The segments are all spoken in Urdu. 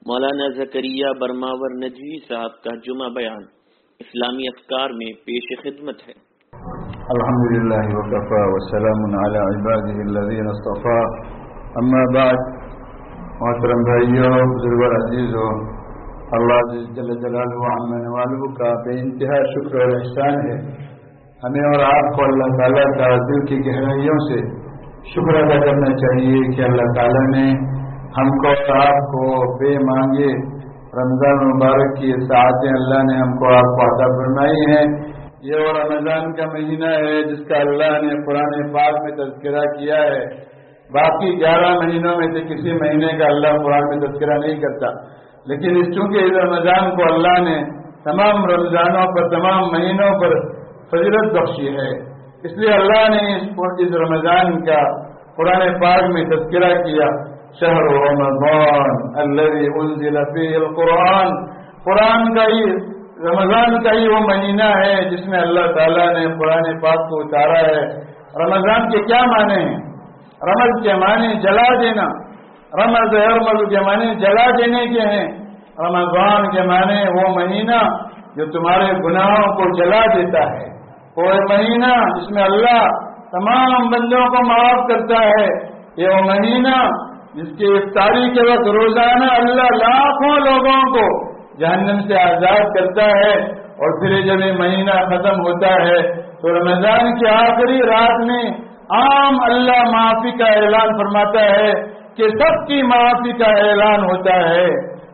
مولانا زکریا برماور نجوی صاحب کا جمعہ بیان اسلامی افکار میں پیش خدمت ہے۔ الحمدللہ وکفی وسلام علی عبادہ الذین اصطفی، اما بعد۔ محترم بھائیو، بزرگوں، عزیزو، اللہ جل جلالہ وعظم نوالہ کا بے انتہا شکر اور احسان ہے۔ ہمیں اور آپ کو اللہ تعالیٰ کا دل کی گہرائیوں سے شکر ادا کرنا چاہیے کہ اللہ تعالیٰ نے ہم کو اور آپ کو بے مانگے رمضان مبارک کی ساعتیں اللہ نے ہم کو آپ کو عطا فرمائی ہیں۔ یہ وہ رمضان کا مہینہ ہے جس کا اللہ نے قرآن پاک میں تذکرہ کیا ہے۔ باقی 11 مہینوں میں سے کسی مہینے کا اللہ قرآن میں تذکرہ نہیں کرتا، لیکن چونکہ اس رمضان کو اللہ نے تمام رمضانوں پر، تمام مہینوں پر فضیلت بخشی ہے، اس لیے اللہ نے اس رمضان کا قرآن پاک میں تذکرہ کیا۔ شہر رمضان الذی انزل فیہ القرآن، قرآن کا ہی، رمضان کا ہی وہ مہینہ ہے جس میں اللہ تعالیٰ نے قرآن پاک کو اتارا ہے۔ رمضان کے کیا معنی ہیں؟ رمض کے معنی جلا دینا، رمض یرمض کے معنی جلا دینے کے ہیں۔ رمضان کے معنی وہ مہینہ جو تمہارے گناہوں کو جلا دیتا ہے، وہ مہینہ جس میں اللہ تمام بندوں کو معاف کرتا ہے، یہ وہ مہینہ جس کی افطاری کے وقت روزانہ اللہ لاکھوں لوگوں کو جہنم سے آزاد کرتا ہے۔ اور پھر جب یہ مہینہ ختم ہوتا ہے تو رمضان کی آخری رات میں عام اللہ معافی کا اعلان فرماتا ہے کہ سب کی معافی کا اعلان ہوتا ہے،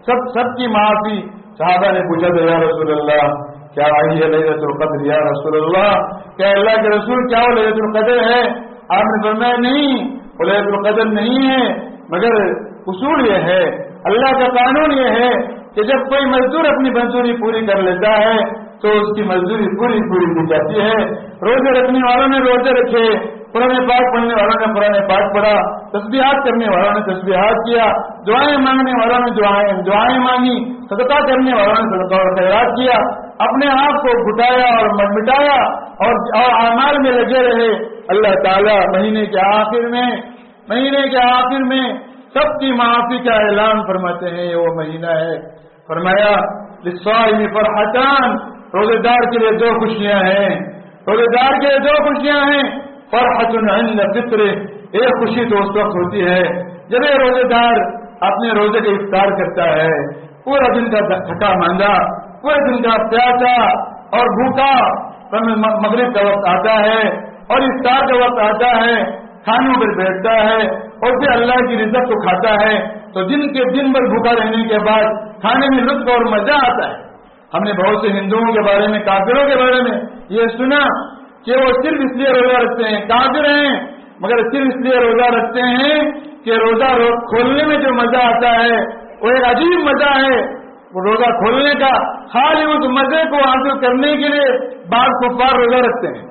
سب کی معافی۔ صحابہ نے پوچھا تھا، یا رسول اللہ کیا آئی ہے لیلۃ القدر؟ یا رسول اللہ کیا اللہ کے رسول کیا وہ لیلۃ القدر ہے؟ آپ نے فرمایا نہیں، وہ لیلۃ القدر نہیں ہے، مگر اصول یہ ہے، اللہ کا قانون یہ ہے کہ جب کوئی مزدور اپنی مزدوری پوری کر لیتا ہے تو اس کی مزدوری پوری دی جاتی ہے۔ روزے رکھنے والوں نے روزے رکھے، قرآن پاک پڑھنے والوں نے قرآن پاک پڑھا، تسبیحات کرنے والوں نے تسبیحات کیا، دعائیں مانگنے والوں نے دعائیں مانگی، صدقہ کرنے والوں نے صدقہ اور خیرات کیا، اپنے آپ کو گھٹایا اور مٹایا اور اعمال میں لگے رہے۔ اللہ تعالیٰ مہینے کے آخر میں سب کی معافی کا اعلان فرماتے ہیں، یہ وہ مہینہ ہے۔ فرمایا للصائم فرحتان، روزے دار کے لیے 2 خوشیاں ہیں، روزے دار کے لیے 2 خوشیاں ہیں۔ فرحت عند فطر، ایک خوشی تو اس وقت ہوتی ہے جب یہ روزے دار اپنے روزے کا افطار کرتا ہے، پورا دن کا تھکا ماندا، پورے دن کا پیاسا اور بھوکا، مغرب کا وقت آتا ہے اور افطار کا وقت آتا ہے، کھانوں پر بیٹھتا ہے اور پھر اللہ کی رزق کو کھاتا ہے، تو دن بھر بھوکا رہنے کے بعد کھانے میں لطف اور مزہ آتا ہے۔ ہم نے بہت سے ہندوؤں کے بارے میں، کافروں کے بارے میں یہ سنا کہ وہ صرف اس لیے روزہ رکھتے ہیں، کافر ہیں مگر صرف اس لیے روزہ رکھتے ہیں کہ روزہ کھولنے میں جو مزہ آتا ہے وہ ایک عجیب مزہ ہے، وہ روزہ کھولنے کا، خالی اس مزے کو حاصل کرنے کے لیے بعض کفار روزہ رکھتے ہیں۔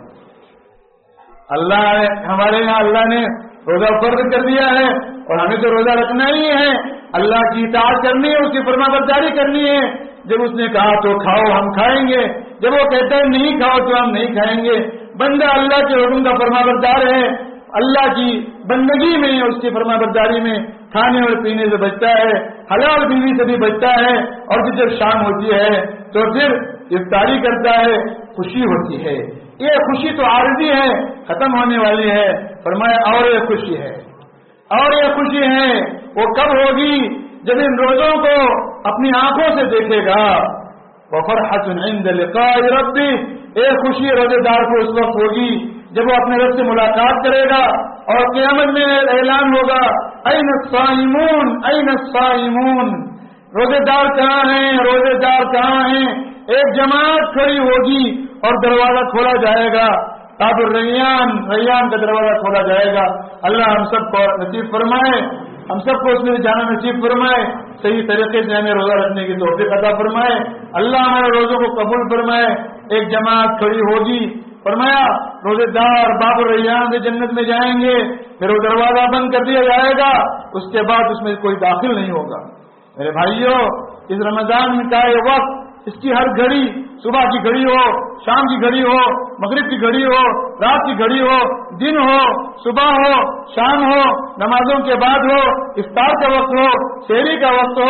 ہمارے یہاں اللہ نے روزہ فرض کر دیا ہے اور ہمیں تو روزہ رکھنا ہی ہے، اللہ کی اطاعت کرنی ہے، اس کی فرمانبرداری کرنی ہے۔ جب اس نے کہا تو کھاؤ، ہم کھائیں گے، جب وہ کہتا ہے نہیں کھاؤ تو ہم نہیں کھائیں گے۔ بندہ اللہ کے حکم کا فرمانبردار ہے، اللہ کی بندگی میں، اس کی فرمانبرداری میں کھانے اور پینے سے بچتا ہے، حلال بیوی سے بھی بچتا ہے، اور پھر جب شام ہوتی ہے تو پھر افطاری کرتا ہے، خوشی ہوتی ہے۔ یہ خوشی تو عارضی ہے، ختم ہونے والی ہے۔ فرمایا اور یہ خوشی ہے، اور یہ خوشی ہے وہ کب ہوگی؟ جب ان روزوں کو اپنی آنکھوں سے دیکھے گا۔ وفرحۃ عند لقاء ربی، ایک خوشی روزے دار کو اس وقت ہوگی جب وہ اپنے رب سے ملاقات کرے گا اور قیامت میں اعلان ہوگا، این الصائمون این الصائمون، روزے دار کہاں ہیں، روزے دار کہاں ہیں؟ ایک جماعت کھڑی ہوگی اور دروازہ کھولا جائے گا، باب الریان، ریان کا دروازہ کھولا جائے گا۔ اللہ ہم سب کو نصیب فرمائے، ہم سب کو اس میں جانا نصیب فرمائے، صحیح طریقے سے ہمیں روزہ رکھنے کی توفیق عطا فرمائے، اللہ ہمارے روزوں کو قبول فرمائے۔ ایک جماعت کھڑی ہوگی، فرمایا روزے دار باب الریان سے جنت میں جائیں گے، پھر وہ دروازہ بند کر دیا جائے گا، اس کے بعد اس میں کوئی داخل نہیں ہوگا۔ میرے بھائیوں، اس رمضان کا یہ وقت، اس کی ہر گھڑی، صبح کی گھڑی ہو، شام کی گھڑی ہو، مغرب کی گھڑی ہو، رات کی گھڑی ہو، دن ہو، صبح ہو، شام ہو، نمازوں کے بعد ہو، افطار کا وقت ہو، سحری کا وقت ہو،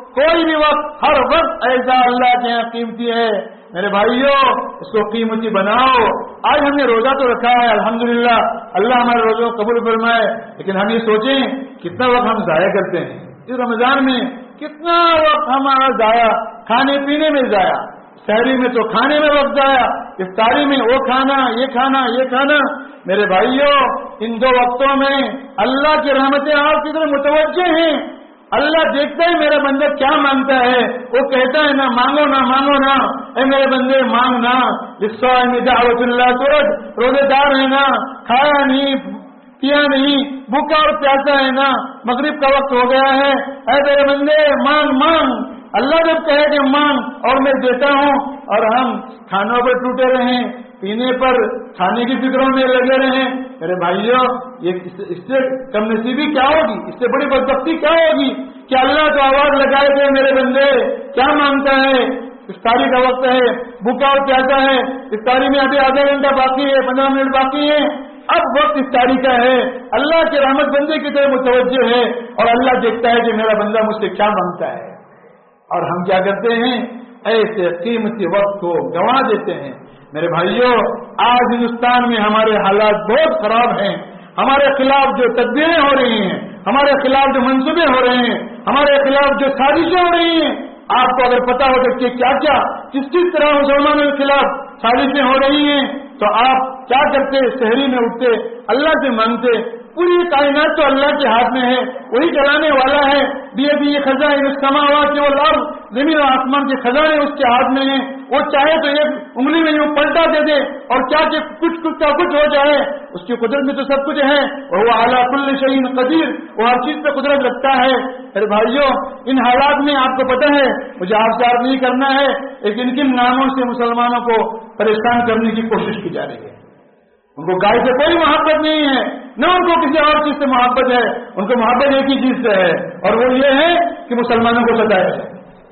کوئی بھی وقت، ہر وقت ایسا اللہ کے یہاں قیمتی ہے میرے بھائیوں، اس کو قیمتی بناؤ۔ آج ہم نے روزہ تو رکھا ہے الحمدللہ، اللہ ہمارے روزوں کو قبول فرمائے، لیکن ہم یہ سوچیں کتنا وقت ہم ضائع کرتے ہیں اس رمضان میں، کتنا وقت ہمارا ضائع، کھانے پینے میں ضائع، سحری میں تو کھانے میں وقت ضائع، افطاری میں وہ کھانا یہ کھانا یہ کھانا۔ میرے بھائیوں، ان دو وقتوں میں اللہ کی رحمتیں آپ کی طرف متوجہ ہیں۔ اللہ دیکھتا ہے میرا بندہ کیا مانگتا ہے، وہ کہتا ہے نہ مانگو نہ مانگو نہ، اے میرے بندے مانگ نہ، للصائم دعوت اللہ ترد، روزے دار ہے نا، کھایا نہیں پیا نہیں، بھوکا اور پیاسا ہے نا، مغرب کا وقت ہو گیا ہے، اے میرے بندے مانگ مانگ۔ اللہ جب کہے کہ مانگ اور میں دیتا ہوں، اور ہم کھانوں پر ٹوٹے رہیں، پینے پر کھانے کی فکروں میں لگے رہیں، میرے بھائیوں اس سے کم نصیبی کیا ہوگی، اس سے بڑی بدبختی کیا ہوگی کہ اللہ تو آواز لگائے گئے میرے بندے کیا مانگتا ہے، افطاری کا وقت ہے، بھوکا اور پیاسا ہے، افطاری میں ابھی آدھا گھنٹہ باقی ہے، 15 منٹ باقی ہے، اب وقت افطاری کا ہے، اللہ کی رحمت بندے کی طرف متوجہ ہے، اور اللہ دیکھتا ہے کہ میرا بندہ مجھ سے کیا مانگتا ہے، اور ہم کیا کرتے ہیں، ایسے قیمتی وقت کو گنوا دیتے ہیں۔ میرے بھائیوں، آج ہندوستان میں ہمارے حالات بہت خراب ہیں، ہمارے خلاف جو تدبیریں ہو رہی ہیں، ہمارے خلاف جو منصوبے ہو رہے ہیں، ہمارے خلاف جو سازشیں ہو رہی ہیں، آپ کو اگر پتا ہو کہ کیا کیا کس طرح مسلمانوں کے خلاف سازشیں ہو رہی ہیں، تو آپ کیا کرتے، سحری میں اٹھتے، اللہ سے مانگتے۔ پوری کائنات تو اللہ کے ہاتھ میں ہے، وہی چلانے والا ہے، بیدی خزائن السماوات والارض، زمین و آسمان کے خزانے اس کے ہاتھ میں ہیں، وہ چاہے تو ایک انگلی میں یوں پلٹا دے دے اور کیا کہ کچھ کا کچھ ہو جائے، اس کی قدرت میں تو سب کچھ ہے، اور وہ اعلیٰ کل شیء قدیر، وہ ہر چیز پہ قدرت رکھتا ہے۔ میرے بھائیوں، ان حالات میں آپ کو پتہ ہے، مجھے آپ سے عرض نہیں کرنا ہے، لیکن کن ناموں سے مسلمانوں کو پریشان کرنے کی کوشش کی جا رہی ہے۔ ان کو گائے سے کوئی محبت نہیں ہے، نہ ان کو کسی اور چیز سے محبت ہے، ان کو محبت ایک ہی چیز سے ہے، اور وہ یہ ہے کہ مسلمانوں کو ستایا جائے۔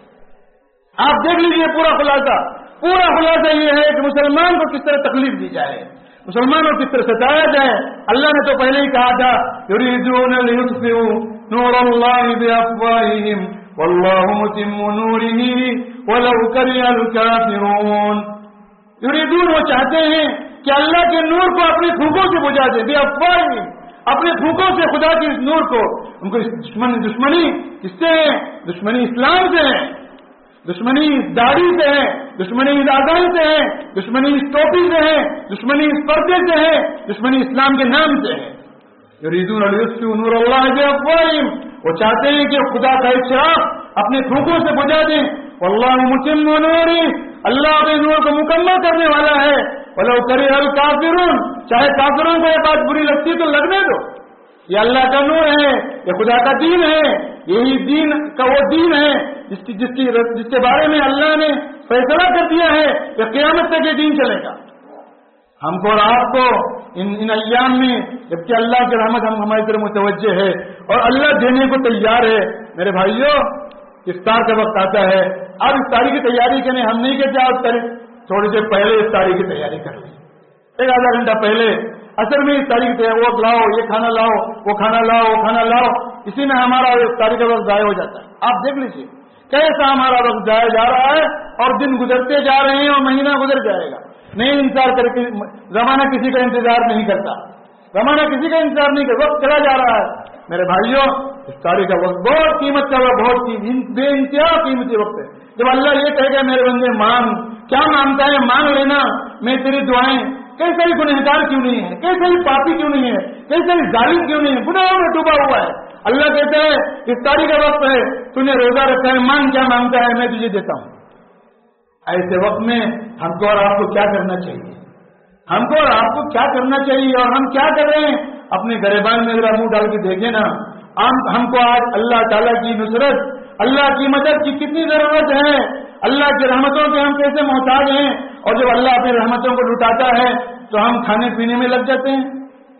آپ دیکھ لیجیے پورا خلاصہ یہ ہے کہ مسلمان کو کس طرح تکلیف دی جائے، مسلمانوں کو کس طرح ستایا جائے۔ اللہ نے تو پہلے ہی کہا تھا یریدون لیطفئوا نور اللہ بافواہہم واللہ متم نورہ ولو کرہ الکافرون۔ یریدون، وہ چاہتے ہیں کہ اللہ کے نور کو اپنے پھونکوں سے بجھا دے، بافواہہم، اپنے پھونکوں سے خدا کے اس نور کو۔ ان کو دشمنی کس سے ہے؟ دشمنی اسلام سے ہے، دشمنی اس داڑھی سے ہے، دشمنی اس آزادی سے ہے، دشمنی اس ٹوپی سے ہے، دشمنی اس پردے سے ہے، دشمنی اسلام کے نام سے ہے۔ یریدون لیطفئوا نور اللہ بافواہہم، وہ چاہتے ہیں کہ خدا کا ایک چراغ اپنے پھونکوں سے بجھا دیں۔ واللہ متم نورہ، اللہ اپنے نور کو مکمل کرنے والا ہے۔ ولو کرہ الکافرون، چاہے کافروں کو یہ بات بری لگتی تو لگنے دو، یہ اللہ کا نور ہے، یہ خدا کا دین ہے، یہی دین کا وہ دین ہے جس کے بارے میں اللہ نے فیصلہ کر دیا ہے کہ قیامت تک یہ دین چلے گا۔ ہم کو اور آپ کو ان ایام میں جبکہ اللہ کی رحمت ہماری طرف متوجہ ہے اور اللہ دینے کو تیار ہے۔ میرے بھائیوں، افطار کا وقت آتا ہے، اب افطاری کی تیاری کریں، ہم نہیں کہتے آپ کریں، تھوڑی دیر پہلے افطاری کی تیاری کر لیں، ایک آدھا گھنٹہ پہلے اصل میں افطاری کی تیاری، وہ لاؤ، یہ کھانا لاؤ، وہ کھانا لاؤ، وہ کھانا لاؤ، اسی میں ہمارا افطاری کا وقت ضائع ہو جاتا ہے۔ آپ دیکھ لیجیے کیسا ہمارا وقت ضائع جا رہا ہے، اور دن گزرتے جا رہے ہیں اور مہینہ گزر جائے گا، نہیں انتظار کر کے زمانہ کسی کا انتظار نہیں کرتا، زمانہ کسی کا انتظار نہیں کرتا، وقت چلا جا رہا ہے۔ میرے بھائیوں، افطاری کا وقت بہت قیمت کا وقت، بہت بے انتہا قیمتی وقت ہے، جب اللہ یہ کہے گا میرے بندے مانگ، کیا مانگتا ہے مانگ لینا، میں تیری دعائیں، کیسا ہی گنہگار کیوں نہیں ہے، کیسا ہی پاپی کیوں نہیں ہے، کیسا ہی ظالم کیوں نہیں ہے، گناہوں میں ڈوبا ہوا ہے، اللہ کہتا ہے افطاری کا وقت ہے، تو نے روزہ رکھا ہے، مانگ کیا مانگتا ہے، میں تجھے دیتا ہوں۔ ایسے وقت میں ہم کو اور آپ کو کیا کرنا چاہیے، ہم کو اور آپ کو کیا کرنا چاہیے، اور ہم کیا کر رہے ہیں؟ اپنے گریبان میں ذرا منہ ڈال کے دیکھیں نا، ہم کو آج اللہ تعالیٰ کی نصرت، اللہ کی مدد کی کتنی ضرورت ہے، اللہ کی رحمتوں کے ہم کیسے محتاج ہیں، اور جب اللہ اپنی رحمتوں کو لٹاتا ہے تو ہم کھانے پینے میں لگ جاتے ہیں۔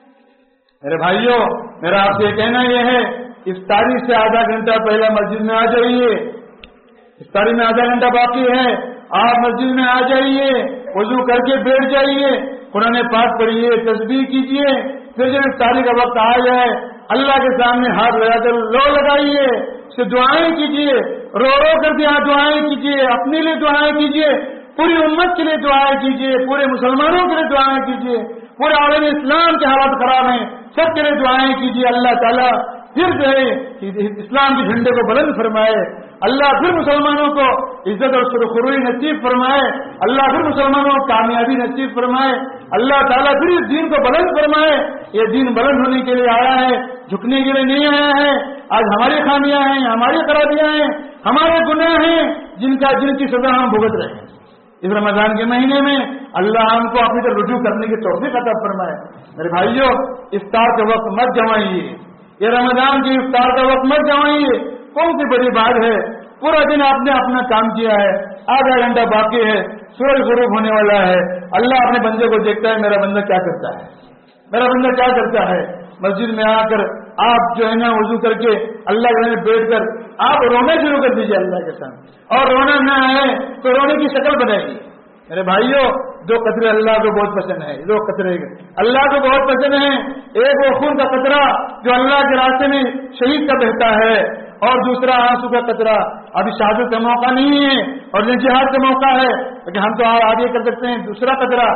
میرے بھائیوں، میرا آپ سے کہنا یہ ہے، افطاری سے آدھا گھنٹہ پہلے مسجد میں آ جائیے، افطاری میں آدھا گھنٹہ باقی ہے، آپ مسجد میں آ جائیے، وضو کر کے بیٹھ جائیے، قرآن پاک پڑھیے، تسبیح کیجیے، پھر جب افطاری کا وقت آ جائے اللہ کے سامنے ہاتھ لگا کر لو لگائیے سے دعائیں کیجیے، رو رو کر کے یہاں دعائیں کیجیے، اپنے لیے دعائیں کیجیے، پوری امت کے لیے دعائیں کیجیے، پورے مسلمانوں کے لیے دعائیں کیجیے، پورے عالم اسلام کے حالات خراب ہیں سب کے لیے دعائیں کیجیے۔ اللہ تعالیٰ پھر جو ہے اسلام کے جھنڈے کو بلند فرمائے، اللہ پھر مسلمانوں کو عزت اور سرخروئی نصیب فرمائے، اللہ پھر مسلمانوں کو کامیابی نصیب فرمائے، اللہ تعالیٰ پھر اس دین کو بلند فرمائے۔ یہ دین بلند ہونے کے لیے آیا ہے، جھکنے کے لیے نہیں آیا ہے۔ آج ہماری خامیاں ہیں، ہماری خرابیاں ہیں، ہمارے گناہ ہیں جن کی سزا ہم بھگت رہے ہیں۔ اس رمضان کے مہینے میں اللہ ہم کو اپنی طرف رجوع کرنے کی توفیق عطا فرمائے۔ میرے بھائیوں، افطار کا وقت مت گنوائیے، یہ رمضان کی افطار کا وقت مت گنوائیے۔ کون سی بڑی بات ہے، پورا دن آپ نے اپنا کام کیا ہے، آدھا گھنٹہ باقی ہے، سورج غروب ہونے والا ہے، اللہ اپنے بندے کو دیکھتا ہے میرا بندہ کیا کرتا ہے، میرا بندہ کیا کرتا ہے۔ مسجد میں آ کر آپ جو ہے نا وضو کر کے اللہ کے سامنے بیٹھ کر آپ رونا شروع کر دیجیے اللہ کے سامنے، اور رونا نہ آئے تو رونے کی شکل بنائیے۔ میرے بھائیوں، دو قطرے اللہ کو بہت پسند ہے، دو قطرے اللہ کو بہت پسند ہیں۔ ایک وہ خون کا قطرہ جو اللہ کے راستے میں شہید کا بہتا ہے، اور دوسرا آنسو کا قطرہ۔ ابھی شہادت کا موقع نہیں ہے اور یہ جہاد کا موقع ہے، لیکن ہم تو آگے کر سکتے ہیں۔ دوسرا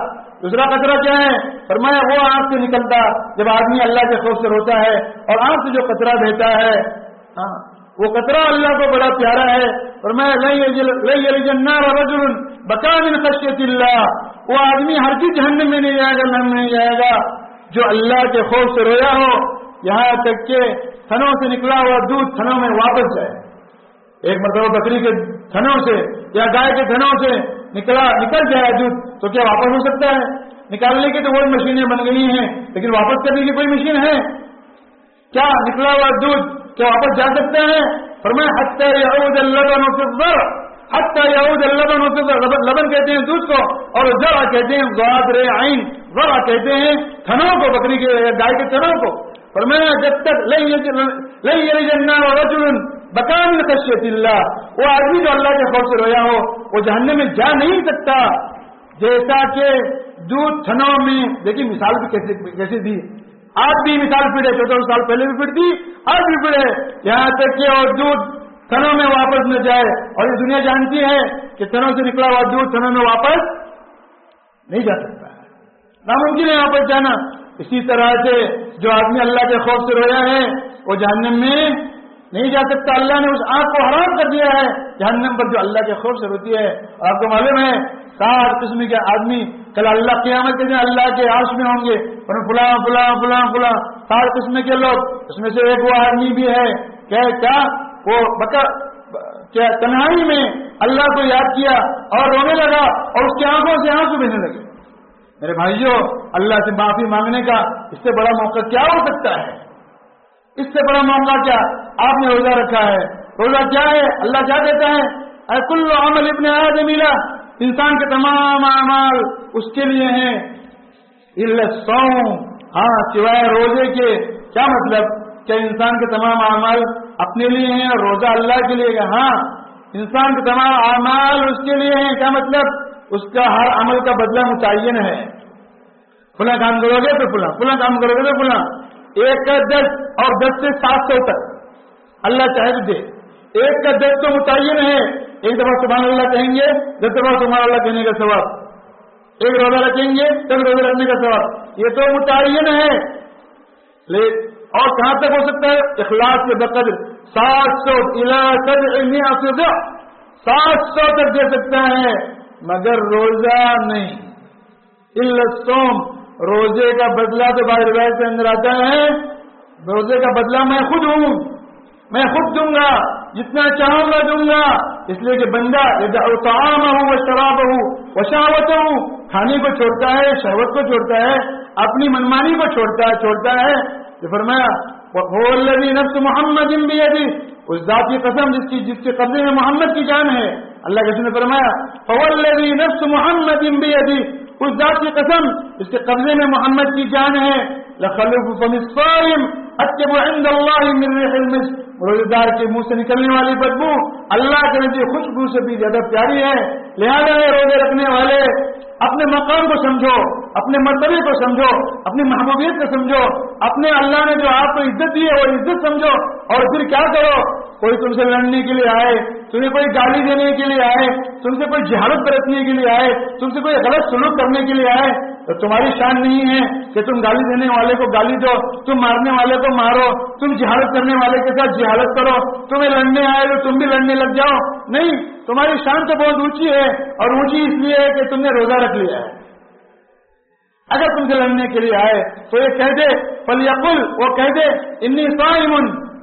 قطرہ کیا ہے؟ فرمایا وہ آنکھ سے نکلتا جب آدمی اللہ کے خوف سے روتا ہے، اور آنکھ سے جو قطرہ بہتا ہے وہ قطرہ اللہ کو بڑا پیارا ہے۔ فرمایا لن يلج النار رجل بكى من خشية الله، وہ آدمی ہر چیز جہنم میں نہیں جائے گا، نہیں جائے گا جو اللہ کے خوف سے رویا ہو، یہاں تک کہ تھنوں سے نکلا ہوا دودھ تھنوں میں واپس جائے۔ ایک مرتبہ بکری کے تھنوں سے یا گائے کے تھنوں سے نکل جائے دودھ تو کیا واپس ہو سکتا ہے؟ نکالنے کی تو وہی مشینیں بن گئی ہیں، لیکن واپس کرنے کی کوئی مشین ہے کیا؟ نکلا ہوا دودھ کیا واپس جا سکتا ہے؟ فرمایا حتی یعود اللبن فی الضرع، حتی یعود اللبن فی الضرع، لبن کہتے ہیں دودھ کو، اور ضرع کہتے ہیں ضاد ر عین، ضرع کہتے ہیں تھنوں کو، بکری کے گائے کے تھنوں کو۔ فرمایا جب تک لن يلج النار رجل بكى من خشية الله، وہ آدمی جو اللہ کے خوف سے رویا ہو وہ جہنم میں جا نہیں سکتا، جیسا کہ دودھ تھنوں میں۔ دیکھیے مثال بھی کیسی دی، آج بھی مثال پڑے، 14 سال پہلے بھی پڑتی، آج بھی پڑے، یہاں تک کہ اور دودھ تھنوں میں واپس نہ جائے۔ اور یہ دنیا جانتی ہے کہ تھنوں سے نکلا ہوا دودھ تھنوں میں واپس نہیں جا سکتا ہے، ناممکن ہے واپس جانا۔ اسی طرح سے جو آدمی اللہ کے خوف سے رویا ہے وہ جہنم میں نہیں جا سکتا۔ اللہ نے اس آنکھ کو حرام کر دیا ہے جہنم پر جو اللہ کے خوف سے روتی ہے۔ اور آپ کو معلوم ہے 7 قسم کے آدمی کل اللہ قیامت کے دن اللہ کے عرش میں ہوں گے، فلاں فلاں فلاں فلاں 7 قسم کے لوگ۔ اس میں سے ایک وہ آدمی بھی ہے کیا وہ کیا تنہائی میں اللہ کو یاد کیا اور رونے لگا اور اس کی آنکھوں سے آنسو بہنے لگے۔ میرے بھائیوں، اللہ سے معافی مانگنے کا اس سے بڑا موقع کیا ہو سکتا ہے؟ اس سے بڑا موقع کیا؟ آپ نے روزہ رکھا ہے، روزہ کیا ہے؟ اللہ کیا کہتا ہے؟ اے کل عمل ابن آدم لا، انسان کے تمام اعمال اس کے لیے ہیں، الا الصوم، ہاں سوائے روزے کے۔ کیا مطلب؟ کہ انسان کے تمام اعمال اپنے لیے ہیں اور روزہ اللہ کے لیے ہے؟ ہاں، انسان کے تمام اعمال اس کے لیے ہیں۔ کیا مطلب؟ اس کا ہر عمل کا بدلہ متعین ہے، فلاں کام کرو گے تو فلاں، فلاں کام کرو گے تو فلاں۔ 1 کا 10 اور 10 سے 700 تک اللہ چاہے تو دے۔ 1 کا 10 تو متعین ہے، ایک دفعہ سبحان اللہ کہیں گے 10 دفعہ سبحان اللہ کہنے کا ثواب، 1 روزہ رکھیں گے 10 روزہ رکھنے کا ثواب، یہ تو متعین ہے۔ اور کہاں تک ہو سکتا ہے؟ اخلاص کے بقدر 700 الى 700 ضعف، 700 تک دے سکتا ہے، مگر روزہ نہیں۔ الا الصوم، روزے کا بدلہ تو بعض روایت کے اندر آتا ہے روزے کا بدلہ میں خود ہوں، میں خود دوں گا، جتنا چاہوں گا دوں گا۔ اس لیے کہ بندہ یدع طعامہ وشرابہ وشہوتہ، کھانے کو چھوڑتا ہے، شہوت کو چھوڑتا ہے، اپنی منمانی کو چھوڑتا ہے۔ یہ فرمایا وَهُوَ الَّذِي نَفْسُ مُحَمَّدٍ بِيَدِهِ، اس ذات کی قسم جس کے قبضے میں محمد کی جان ہے۔ اللہ کے رسول نے فرمایا فَهُوَ الَّذِي نَفْسُ مُحَمَّدٍ بِيَدِهِ، اس ذات کی قسم جس کے قبضے میں محمد کی جان ہے۔ لَخَلُوفُ فَمِ الصَّائِمِ أَطْيَبُ عِندَ اللَّهِ مِنْ رِيحِ الْمِسْكِ، روزے دار کے منہ سے نکلنے والی بدبو اللہ کے نزدیک خوشبو سے بھی زیادہ پیاری ہے۔ لہذا روزے رکھنے والے اپنے مقام کو سمجھو، اپنے مرتبے کو سمجھو، اپنی محبوبیت کو سمجھو، اپنے اللہ نے جو آپ کو عزت دی ہے وہ عزت سمجھو، اور پھر کیا کرو؟ کوئی تم سے لڑنے کے لیے آئے, تمہیں کوئی گالی دینے کے لیے آئے, تم سے کوئی جہالت برتنے کے لیے آئے, تم سے کوئی غلط سلوک کرنے کے لیے آئے, تو تمہاری شان نہیں ہے کہ تم گالی دینے والے کو گالی دو, تم مارنے والے کو مارو, تم جہالت کرنے والے کے ساتھ جہالت کرو, تمہیں لڑنے آئے تو تم بھی لڑنے لگ جاؤ. نہیں, تمہاری شان تو بہت اونچی ہے, اور اونچی اس لیے ہے کہ تم نے روزہ رکھ لیا ہے. اگر تم سے لڑنے کے لیے آئے تو یہ کہہ دے, فلیقل, وہ کہہ دے, انی صائم,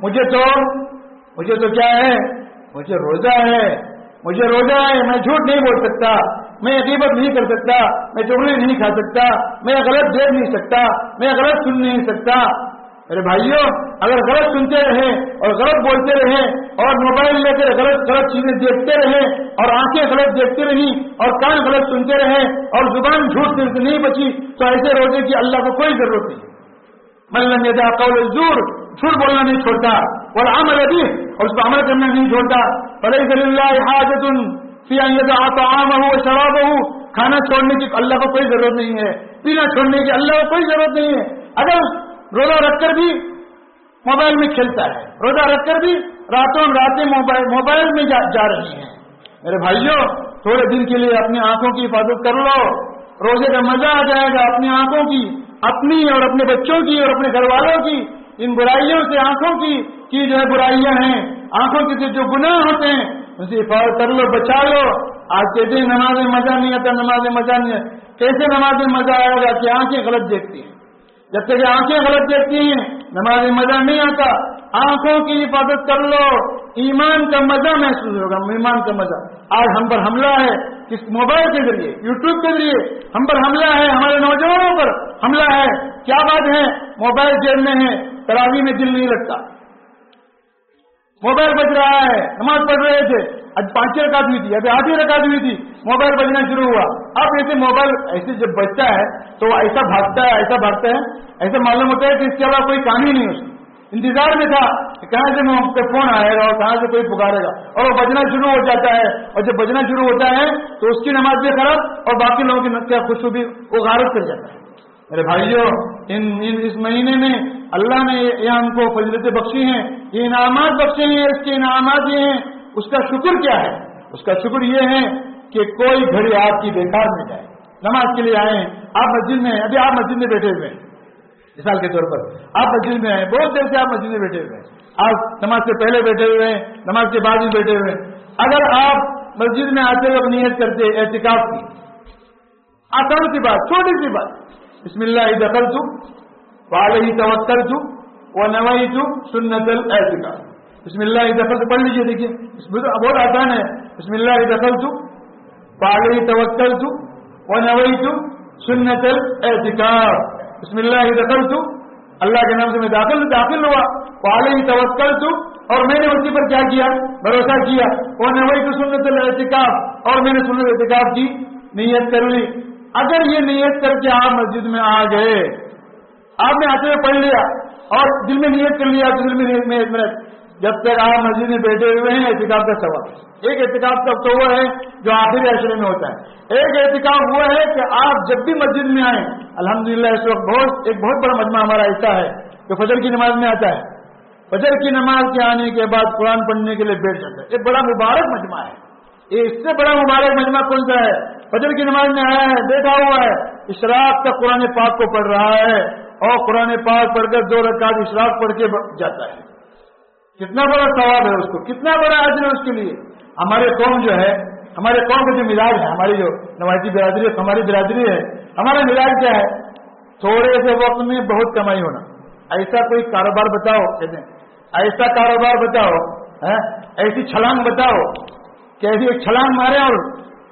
مجھے تو کیا ہے, مجھے روزہ ہے, مجھے روزہ ہے, میں جھوٹ نہیں بول سکتا, میں غیبت نہیں کر سکتا, میں چغلی نہیں کھا سکتا, میں غلط دیکھ نہیں سکتا, میں غلط سن نہیں سکتا. میرے بھائیوں, اگر غلط سنتے رہے اور غلط بولتے رہے اور موبائل لے کر غلط چیزیں دیکھتے رہے اور آنکھیں غلط دیکھتے رہی اور کان غلط سنتے رہے اور زبان جھوٹ سے نہیں بچی, تو ایسے روزے کی اللہ کو کوئی ضرورت نہیں. من لم يدع قول الزور, جھوٹ بولنا نہیں چھوڑتا, والعمل به, اور اس کو عمل کرنا نہیں چھوڑتا. فليس لله حاجة في أن يدع طعامه وشرابه, کھانا چھوڑنے کی اللہ کو کوئی ضرورت نہیں ہے, پینا چھوڑنے کی اللہ کو کوئی ضرورت نہیں ہے. اگر روزہ رکھ کر بھی موبائل میں کھیلتا ہے, روزہ رکھ کر بھی راتوں راتیں موبائل میں جا رہی ہیں, میرے بھائیوں تھوڑے دن کے لیے اپنی آنکھوں کی حفاظت کر لو, روزے کا مزہ آ جائے گا. اپنی آنکھوں کی, اپنی اور اپنے بچوں کی اور اپنے گھر والوں کی, ان برائیوں سے, آنکھوں کی جو ہے برائیاں ہیں, آنکھوں کے جو گناہ ہوتے ہیں ان سے حفاظت کر لو, بچا لو. آج کہتے ہیں نماز میں مزہ نہیں آتا, نماز میں مزہ نہیں آتا. کیسے نماز میں مزہ آئے گا کہ آنکھیں غلط دیکھتی ہیں. جب تک آنکھیں غلط دیکھتی ہیں نماز میں مزہ نہیں آتا. آنکھوں کی حفاظت کر لو, ایمان کا مزہ محسوس ہوگا, ایمان کا مزہ. آج ہم پر حملہ ہے, کس موبائل کے ذریعے, یوٹیوب کے ذریعے ہم پر حملہ ہے, ہمارے نوجوانوں پر حملہ ہے. کیا بات ہے, موبائل جیب میں ہے, تراویح میں دل نہیں لگتا, موبائل بج رہا ہے, نماز پڑھ رہے تھے, اب 5 رکعت ہوئی تھی, ابھی 8 رکعت ہوئی تھی, موبائل بجنا شروع ہوا. اب ایسے موبائل ایسے جب بجتا ہے تو وہ ایسا بھاگتا ہے, ایسا بھاگتا ہے, ایسا معلوم ہوتا ہے کہ اس کے علاوہ کوئی کام ہی نہیں. اس انتظار میں تھا کہ کہاں سے فون آئے گا اور کہاں سے کوئی پکارے گا, اور وہ بجنا شروع ہو جاتا ہے. اور جب بجنا شروع ہوتا ہے تو اس کی نماز بھی خراب اور باقی لوگوں کی خوشبو بھی وہ غارت کر جاتا ہے. میرے بھائیوں, اس مہینے میں اللہ نے یہ ہم کو فضیلتیں بخشی ہیں, یہ انعامات بخشے ہیں. اس کے انعامات یہ ہیں, اس کا شکر کیا ہے؟ اس کا شکر یہ ہے کہ کوئی گھڑی آپ کی بیکار میں جائے. نماز کے لیے آئے ہیں, آپ مسجد میں ہیں, ابھی آپ مسجد میں بیٹھے ہوئے ہیں, مثال کے طور پر آپ مسجد میں ہیں, بہت دیر سے آپ مسجد میں بیٹھے ہوئے ہیں, آپ نماز سے پہلے بیٹھے ہوئے ہیں, نماز کے بعد بھی بیٹھے ہوئے ہیں. اگر آپ مسجد میں آتے وقت نیت کرتے اعتکاف کی, آسان سی بات, چھوٹی سی بات, بسم اللہ دخلت وعلیہ توکلت ونویت سنت الاعتکاف. بسم اللہ دخلت پڑھ لیجیے, دیکھیے بہت آسان ہے. بسم اللہ دخلت وعلیہ توکلت ونویت سنت الاعتکاف. بسم اللہ دخلت, اللہ کے نام سے میں داخل ہوا, وعلیہ توکلت, اور میں نے اسی پر کیا کیا, بھروسہ کیا, ونویت سنت الاعتکاف, اور میں نے سنت اعتکاف کی نیت کر لی. اگر یہ نیت کر کے آپ مسجد میں آ گئے, آپ نے آتے ہوئے پڑھ لیا اور دل میں نیت کر لیا, تو دل میں ایک منٹ, جب تک آپ مسجد میں بیٹھے ہوئے ہیں اعتکاف کا ثواب. ایک اعتکاف کا تو وہ ہے جو آخری عشرے میں ہوتا ہے. ایک اعتکاف وہ ہے کہ آپ جب بھی مسجد میں آئیں, الحمدللہ اس وقت ایک بہت بڑا مجمع ہمارا ایسا ہے جو فجر کی نماز میں آتا ہے, فجر کی نماز کے آنے کے بعد قرآن پڑھنے کے لیے بیٹھ جاتا ہے. ایک بڑا مبارک مجمع ہے, یہ اس سے بڑا مبارک مجمع کون سا ہے؟ فجر کی نماز میں آیا ہے, بیٹھا ہوا ہے, اشراق تک قرآن پاک کو پڑھ رہا ہے, اور قرآن پاک پڑھ کر 2 رکعت اشراق پڑھ کے جاتا ہے. کتنا بڑا ثواب ہے اس کو, کتنا بڑا اجر ہے اس کے لیے. ہمارے قوم جو ہے, ہمارے قوم کا جو مزاج ہے, ہماری جو نوازی برادری ہماری برادری ہے, ہمارا مزاج کیا ہے؟ تھوڑے سے وقت میں بہت کمائی ہونا. ایسا کوئی کاروبار بتاؤ, کہتے ہیں ایسا کاروبار بتاؤ, ایسی چھلانگ بتاؤ کہ ایسی ایک چھلانگ مارے اور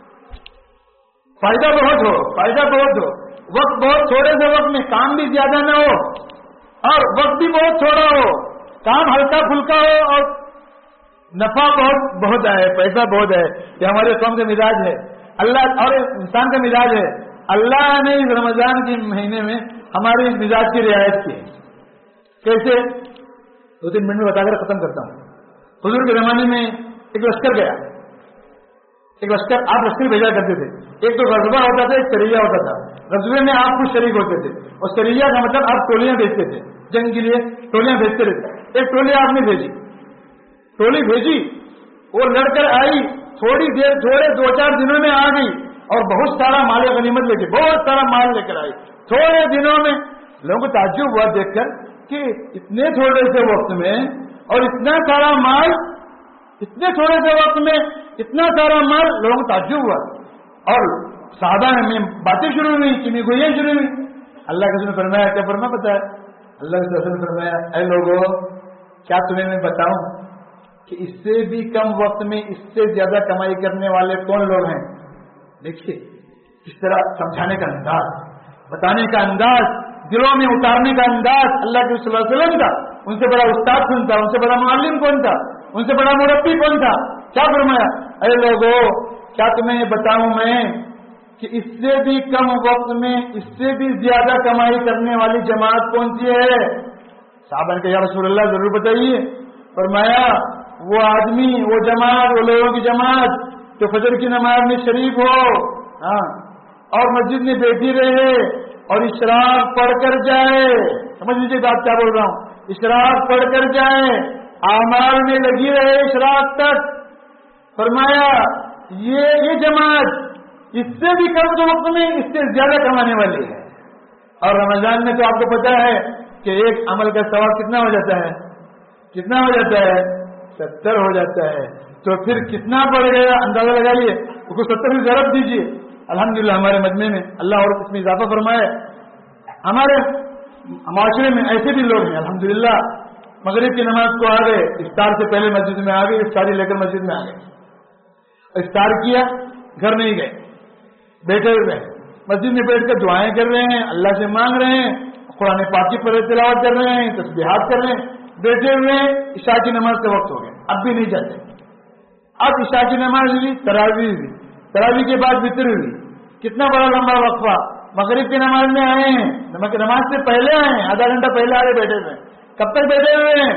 فائدہ بہت ہو, وقت بہت تھوڑے سے وقت میں کام بھی زیادہ نہ ہو اور وقت بھی بہت تھوڑا ہو, کام ہلکا پھلکا ہو اور نفع بہت ہے, پیسہ بہت ہے. یہ ہمارے قوم کا مزاج ہے, اللہ اور انسان کا مزاج ہے. اللہ نے اس رمضان کے مہینے میں ہمارے اس مزاج کی رعایت کی. کیسے؟ 2-3 منٹ میں بتا کر ختم کرتا ہوں. حضور کے زمانے میں ایک لشکر گیا, ایک لشکر, آپ لشکر بھیجا کرتے تھے. ایک تو غزوہ ہوتا تھا, ایک سریہ ہوتا تھا. غزوے میں آپ کچھ شریک ہوتے تھے, اور سریہ کا مطلب آپ ٹولیاں بھیجتے تھے, جنگ کے لیے ٹولیاں بھیجتے رہتے. ایک ٹولی آپ نے بھیجی, टोली भेजी, वो लड़कर आई, थोड़े 2-4 दिनों में आ गई और बहुत सारा माल गनीमत लेके, बहुत सारा माल लेकर आई। थोड़े दिनों में लोगों को ताज्जुब हुआ देखकर कि इतने थोड़े से वक्त में और इतना सारा माल, इतने थोड़े से वक्त में इतना सारा माल, लोगों को ताज्जुब हुआ। और साहबा में बातें शुरू हुई, किमी गोइयां शुरू हुई। अल्लाह के रसूल ने फरमाया, क्या फरमा पता है? अल्लाह के रसूल ने फरमाया, ऐ लोगों, क्या तुम्हें मैं बताऊं कि इससे भी कम वक्त में इससे ज्यादा कमाई करने वाले कौन लोग हैं? देखिए इस तरह समझाने का अंदाज, बताने का अंदाज, दिलों में उतारने का अंदाज अल्लाह के रसूल सल्लल्लाहु अलैहि वसल्लम का। उनसे बड़ा उस्ताद कौन था? उनसे बड़ा मुअल्लिम कौन था? उनसे बड़ा मुरब्बी कौन था? क्या फरमाया, अरे लोगों, क्या तुम्हें बताऊं मैं कि इससे भी कम वक्त में इससे भी ज्यादा कमाई करने वाली जमात कौन सी है? साहबा ने कहा, या रसूल अल्लाह, जरूर बताइए। फरमाया, वो आदमी, वो जमात, वो लोगों की जमात जो फजर की नमाज में शरीक हो, हाँ, और मस्जिद में बैठी रहे और इशराक पढ़कर जाए। समझ लीजिए बात क्या बोल रहा हूँ, इशराक पढ़कर जाए, आमाल में लगी रहे इशराक तक। फरमाया ये जमात इससे भी कम जो वक्त में इससे ज्यादा कमाने वाली है। और रमजान में तो आपको पता है कि एक अमल का सवाब कितना हो जाता है? कितना हो जाता है? 70 हो जाता है। तो फिर कितना बढ़ गया, अंदाजा लगाइए, उसको 70 की जरूरत दीजिए। अल्हम्दुलिल्लाह हमारे मजमे में अल्लाह और इसमें इजाफा फरमाए। हमारे माशरे में ऐसे भी लोग हैं अल्हम्दुलिल्लाह, मगरिब की नमाज को आ गए, इफ्तार से पहले मस्जिद में आ गए, इफ्तारी लेकर मस्जिद में आ गए, इफ्तार किया, घर नहीं गए, बैठे हुए हैं, मस्जिद में बैठकर दुआएं कर रहे हैं, अल्लाह से मांग रहे हैं, कुरान पाक की तिलावत कर रहे हैं, तस्बीहात कर रहे हैं, बैठे हुए हैं। इशा की नमाज के वक्त हो गए, अब भी नहीं जाते। अब इशा की नमाज हुई, तरावी हुई, तरावी के बाद वितर हुई, कितना बड़ा लंबा वक्फा। मगरिब की नमाज में आए हैं, नमाज से पहले आए हैं, आधा घंटा पहले आगे बैठे हुए हैं। कब तक बैठे हुए हैं?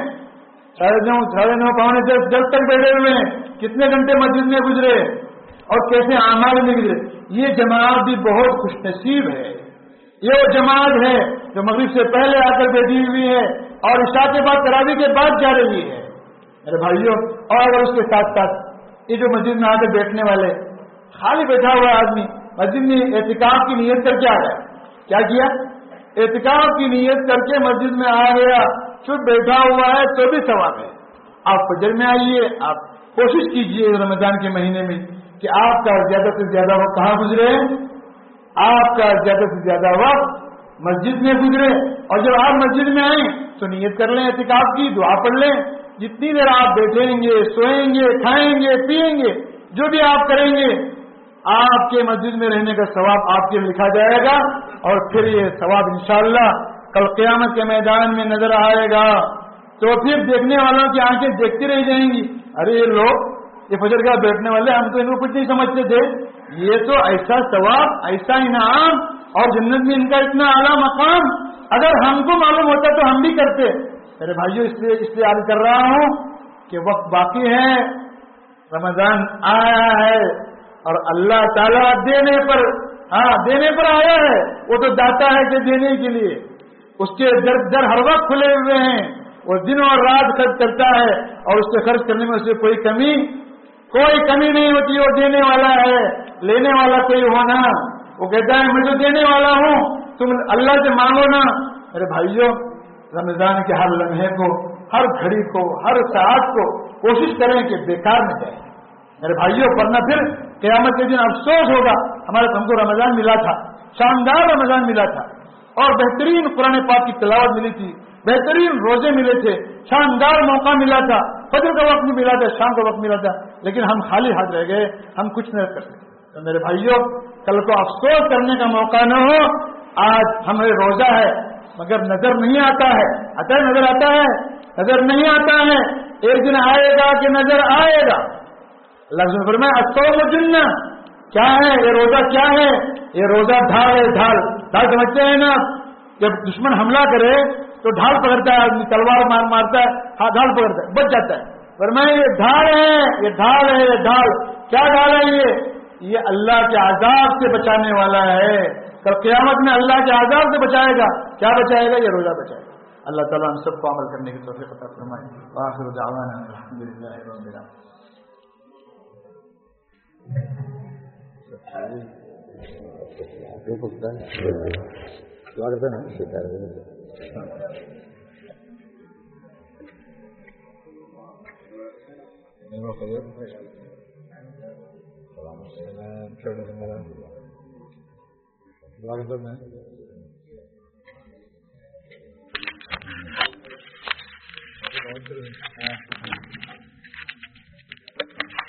9:30 पौने 10 तक बैठे हुए हैं। कितने घंटे मस्जिद में गुजरे और कैसे आमाल में गुजरे। ये जमात भी बहुत खुशनसीब है। ये वो जमात है जो मगरिब से पहले आकर बैठी हुई है और इशा के बाद तरावी के बाद जा रही है मेरे भाइयों। और अगर उसके साथ साथ ये जो मस्जिद में आकर बैठने वाले, खाली बैठा हुआ आदमी मस्जिद में एतिकाफ की नीयत करके आ गया, क्या किया? एतिकाफ की नीयत करके मस्जिद में आ गया, चुप बैठा हुआ है तो भी सवाब है। आप फजर में आइए, आप कोशिश कीजिए रमजान के महीने में कि आपका ज्यादा से ज्यादा वक्त कहाँ गुजरे, आपका ज्यादा से ज्यादा वक्त मस्जिद में गुजरे। और जब आप मस्जिद में आए तो नियत कर लें एतिकाफ की, दुआ पढ़ लें। जितनी देर आप बैठेंगे, सोएंगे, खाएंगे, पिएंगे, जो भी आप करेंगे, आपके मस्जिद में रहने का सवाब आपके लिखा जाएगा। और फिर ये सवाब इंशाअल्लाह कल क़यामत के मैदान में नजर आएगा। तो फिर देखने वालों की आंखें देखती रह जाएंगी, अरे ये लोग, ये फजर का बैठने वाले, हम तो इनको कुछ नहीं समझते थे, ये तो ऐसा सवाब, ऐसा इनाम और जन्नत में इनका इतना आला मकाम, अगर हमको मालूम होता तो हम भी करते। मेरे भाइयों, इसलिए याद कर रहा हूं कि वक्त बाकी है, रमजान आया है और अल्लाह ताला देने पर आया है। वो तो दाता है कि देने के लिए, उसके दर हर वक्त खुले हुए हैं, वो दिन और रात खर्च करता है और उससे खर्च करने में उससे कोई कमी नहीं होती। वो देने वाला है, लेने वाला कोई होना। वो कहता है मैं तो देने वाला हूँ, तुम अल्लाह से मांगो ना। मेरे भाइयों, रमजान के हर लम्हे को, हर घड़ी को, हर साथ को कोशिश करें कि बेकार न जाए मेरे भाइयों, वरना फिर क़यामत के दिन अफसोस होगा। हमको रमजान मिला था, शानदार रमजान मिला था और बेहतरीन कुरान पाक की तिलावत मिली थी, बेहतरीन रोजे मिले थे, शानदार मौका मिला था, फजर का वक्त भी मिला था, शाम का वक्त मिला था, लेकिन हम खाली हाथ रह गए, हम कुछ नहीं कर सके। तो मेरे भाइयों, कल को अफसोस करने का मौका न हो। आज हमें रोजा है मगर नजर नहीं आता है, नजर आता है, नजर नहीं आता है। एक दिन आएगा कि नजर आएगा। अल्लाह ने फरमाया अस्सौम जुन्ना, क्या है ये रोजा? क्या है ये रोजा? ढाल है, ढाल समझते हैं ना। जब दुश्मन हमला करे तो ढाल पकड़ता है आदमी, तलवार मारता है, हाँ ढाल पकड़ता है, बच जाता है। फरमाया ये ढाल है, ये ढाल है, ये ढाल। क्या ढाल है ये अल्लाह के आजाब से बचाने वाला है। कल क़यामत में अल्लाह के आजाब से बचाएगा। क्या बचाएगा? ये रोजा बचाएगा। اللہ تعالیٰ ہم سب کو عمل کرنے کی توفیق عطا فرمائے. وآخر دعوانا الحمدللہ رب العالمین.